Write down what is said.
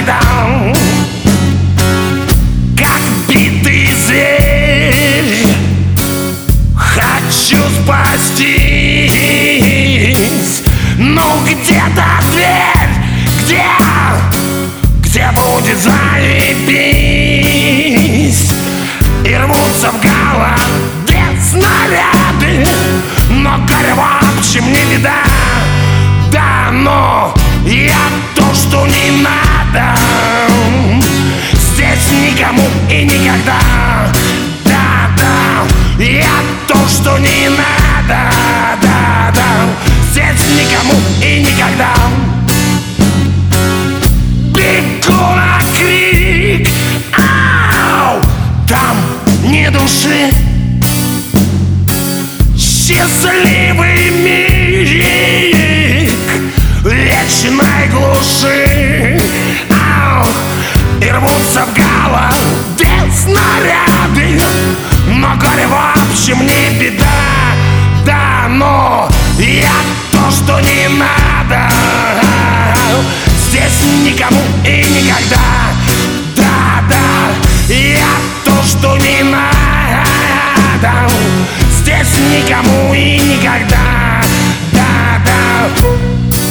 никогда. Как битый зверь хочу спастись. Ну где-то дверь, где будет заебись. И рвутся в голове снаряды, но горе в общем не беда. Да, но я то, что не надо здесь никому и никогда. Да, да, я то, что не надо. Да, да, здесь никому и никогда. Бегу на крик, ау, там ни души. Счастливый миг вечной глуши. Ау, и рвутся в голове снаряды, но горе в общем не беда. Да, но я то, что не надо здесь никому и никогда. Да, да, я то, что не надо здесь никому и никогда. Да, да.